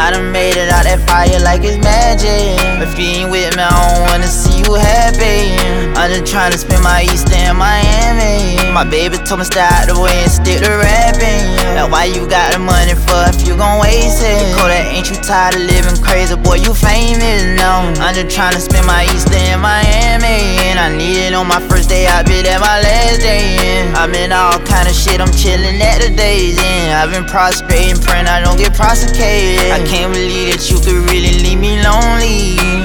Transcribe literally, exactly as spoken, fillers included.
I done made it out that fire like it's magic. If you ain't with me, I don't wanna see you happy. I'm just tryna spend my Easter in Miami. My baby told me stay out the way and stick to rapping. That's why you got the money for if you gon' waste it. Kodak, ain't you tired of living crazy? Boy, you famous now. I'm just tryna spend my Easter in Miami. And I need it on my first day, I be there my last day. Yeah. I'm in all kind of shit, I'm chillin' at the days in. I've been prostrating, praying I don't get prosecuted. I can't believe that you could really leave me lonely.